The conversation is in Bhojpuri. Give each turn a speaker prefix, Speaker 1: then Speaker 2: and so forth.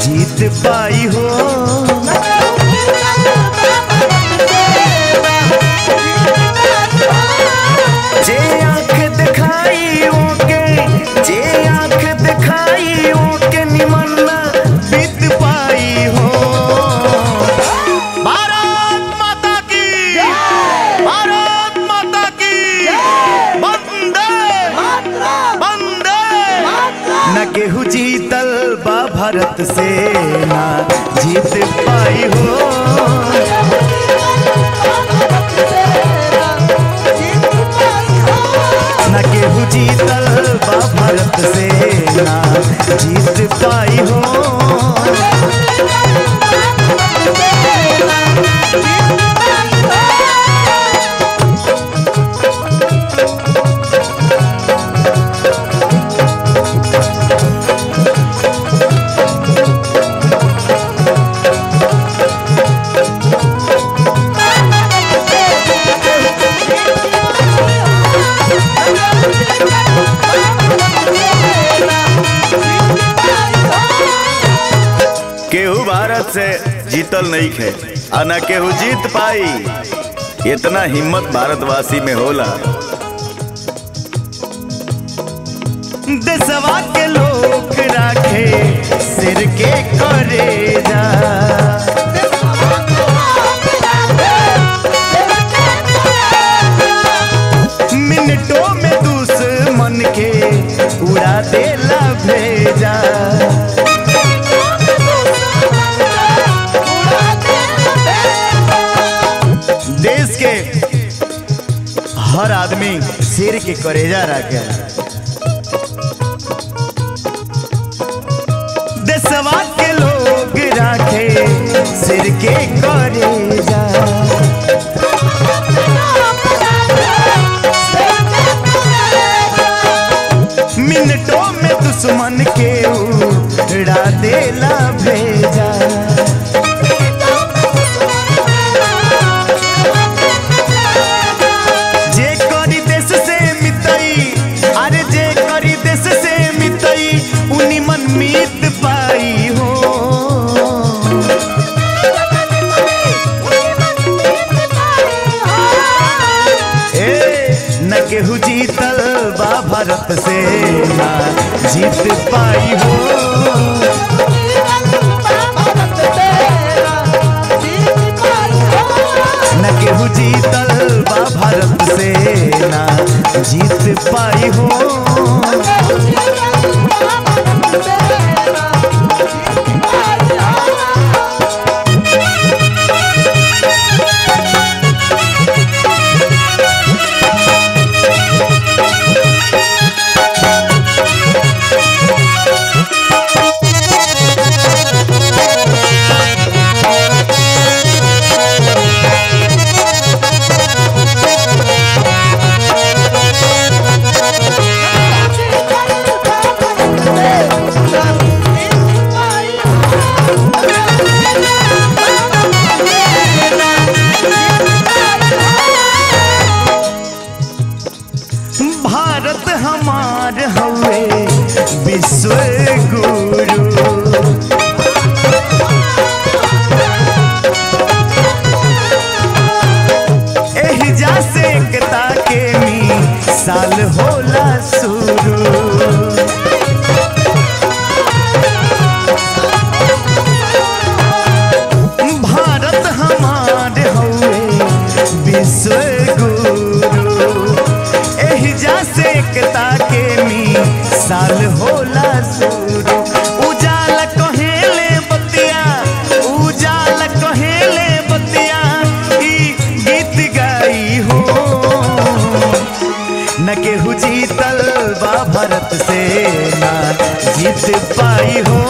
Speaker 1: जीत पाई हो। जे आँख दिखाई ओके, जे आँख दिखाई ओके निमन्ना बीत पाई हो। भारत माता की, भारत माता की वंदे वंदे। न केहू जीतल बा भारत से ना जीत पाई हो। न केहू जीतल बा भारत से ना जीत पाई हो। केहू भारत से जीतल नहीं खे आ न केहू जीत पाई। इतना हिम्मत भारतवासी में होला। देशवा के लोग राखे सिर के करेजा। मिनटों में दुश्मन के उड़ा देला भेजा। देश के हर आदमी सिर के करेजा रखे। देशवा के लोग राखे सिर के करेजा। मिनटों में दुश्मन के उड़ा देला भेजा। मीत पाई हो। न केहू जीतल बा भारत से ना जीत पाई हो। न केहू जीतल बा भारत से ना जीत पाई हो। भारत हमार हवे विश्व गुरु। एहिजा से एकता के मिसाल होला शुरू। भारत हमार हवे विश्व गुरु। एहिजा से एकता के मिसाल होला शुरू। उजाला कहेले बतिया, उजाला कहेले बतिया ई गीत गाई हो। न केहू जीतल बा भारत से ना जीत पाई हो।